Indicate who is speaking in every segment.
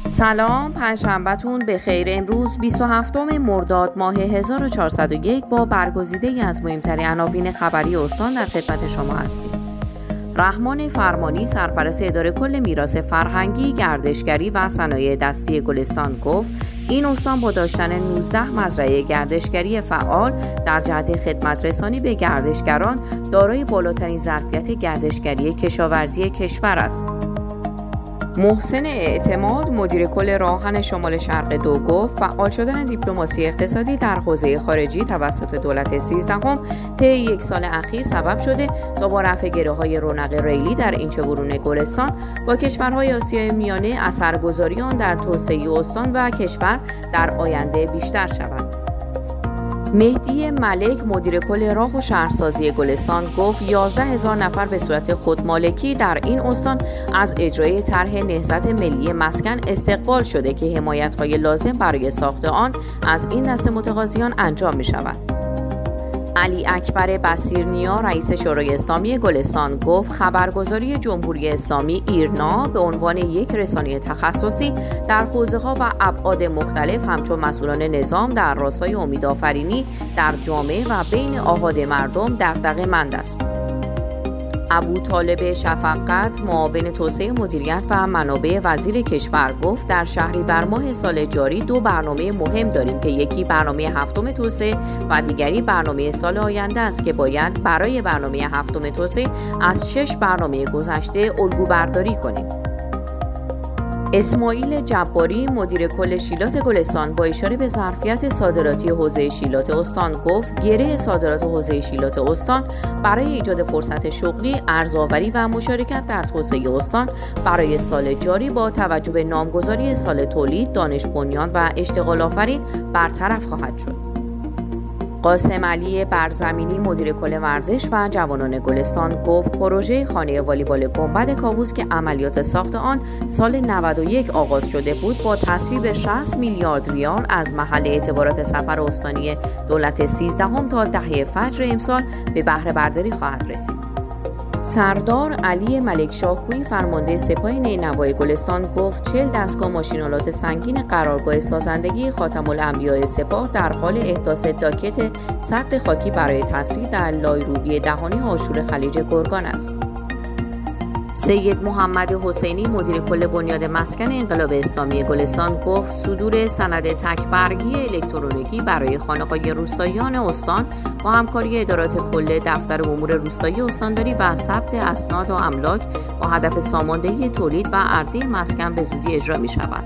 Speaker 1: سلام، پنجشنبه‌تون به خیر. امروز 27 مرداد ماه 1401 با برگزیده‌ای از مهمترین عناوین خبری استان در خدمت شما هستیم. رحمان فرمانی سرپرست اداره کل میراث فرهنگی، گردشگری و صنایع دستی گلستان گفت این استان با داشتن 19 مزرعه گردشگری فعال در جهت خدمت رسانی به گردشگران دارای بالاترین ظرفیت گردشگری کشاورزی کشور است. محسن اعتماد مدیر کل راهن شمال شرق 2 گفت فعال شدن دیپلماسی اقتصادی در حوزه خارجی توسط دولت 13 طی یک سال اخیر سبب شده تا با رفع گره‌های رونق ریلی در اینچه‌برون گلستان با کشورهای آسیای میانه اثرگذاری آن در توسعه استان و کشور در آینده بیشتر شود. مهدی ملک مدیر کل راه و شهرسازی گلستان گفت 11,000 نفر به صورت خودمالکی در این استان از اجرای طرح نهضت ملی مسکن استقبال شده که حمایت‌های لازم برای ساخت آن از این دسته متقاضیان انجام می‌شود. علی اکبر بصیرنیا رئیس شورای اسلامی گلستان گفت خبرگزاری جمهوری اسلامی ایرنا به عنوان یک رسانه تخصصی در حوزه‌ها و ابعاد مختلف همچون مسئولان نظام در راستای امیدآفرینی در جامعه و بین آحاد مردم دغدغه‌مند است. ابوطالب شفقت معاون توسعه مدیریت و منابع وزیر کشور گفت در شهریور ماه سال جاری 2 برنامه مهم داریم که یکی برنامه 7 توسعه و دیگری برنامه سال آینده است که باید برای برنامه 7 توسعه از 6 برنامه گذشته الگو برداری کنیم. اسماعیل جباری مدیر کل شیلات گلستان با اشاره به ظرفیت صادراتی حوزه شیلات استان گفت گره صادرات حوزه شیلات استان برای ایجاد فرصت شغلی، ارزآوری و مشارکت در توسعه استان برای سال جاری با توجه به نامگذاری سال تولید، دانش بنیان و اشتغال آفرین برطرف خواهد شد. قاسم علی برزمینی مدیر کل ورزش و جوانان گلستان گفت پروژه خانه والیبال گنبد کاووس که عملیات ساخت آن سال 91 آغاز شده بود با تصویب 60 میلیارد ریال از محل اعتبارات سفر استانی دولت 13 تا دهه فجر امسال به بهره برداری خواهد رسید. سردار علی ملک شاهگویی فرمانده سپاه نینوای گلستان گفت 40 دستگاه ماشین‌آلات سنگین قرارگاه سازندگی خاتم الانبیاء سپاه در حال احداث داکت سد خاکی برای تسریع در لایروبی دهانی آشور خلیج گرگان است. سید محمد حسینی مدیر کل بنیاد مسکن انقلاب اسلامی گلستان گفت صدور سند تک‌برگی الکترونیکی برای خانه‌های روستاییان استان با همکاری ادارات کل دفتر امور روستایی استانداری و ثبت اسناد و املاک با هدف ساماندهی تولید و عرضه مسکن به زودی اجرا می‌شود.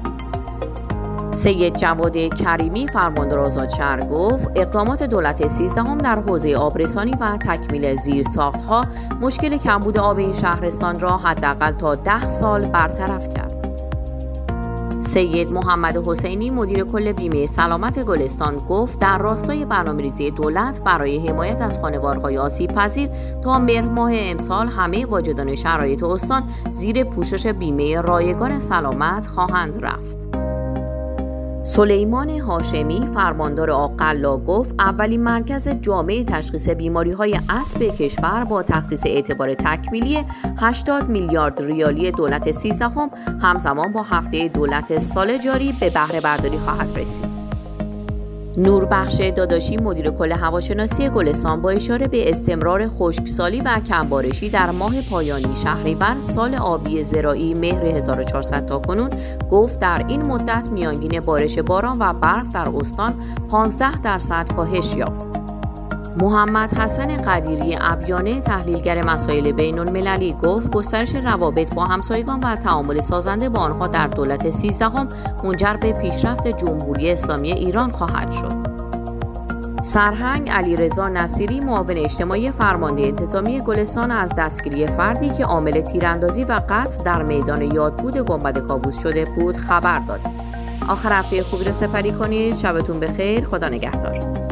Speaker 1: سید جواد کریمی فرماندار آزادشهر گفت اقدامات دولت 13 در حوزه آبرسانی و تکمیل زیرساخت‌ها مشکل کمبود آب این شهرستان را حداقل تا 10 سال برطرف کرد. سید محمد حسینی مدیر کل بیمه سلامت گلستان گفت در راستای برنامه‌ریزی دولت برای حمایت از خانوارهای آسیب پذیر تا مهر ماه امسال همه واجدان شرایط استان زیر پوشش بیمه رایگان سلامت خواهند رفت. سلیمان هاشمی فرماندار آقلا گفت اولین مرکز جامع تشخیص بیماری‌های اسب کشور با تخصیص اعتبار تکمیلی 80 میلیارد ریالی دولت 13 همزمان با هفته دولت سال جاری به بهره برداری خواهد رسید. نوربخش داداشی مدیر کل هواشناسی گلستان با اشاره به استمرار خشکسالی و کمبارشی در ماه پایانی شهریور سال آبی زراعی مهر 1400 تا کنون گفت در این مدت میانگین بارش باران و برف در استان 15% کاهش یافت. محمد حسن قدیری ابیانه تحلیلگر مسائل بین المللی گفت گسترش روابط با همسایگان و تعامل سازنده با آنها در دولت 13 منجر به پیشرفت جمهوری اسلامی ایران خواهد شد. سرهنگ علیرضا نصیری معاون اجتماعی فرمانده انتظامی گلستان از دستگیری فردی که عامل تیراندازی و قتل در میدان یادبود گنبد کاووس شده بود خبر داد. آخر هفته خوبی رو سپری کنید. شبتون بخیر. خدا نگهدار.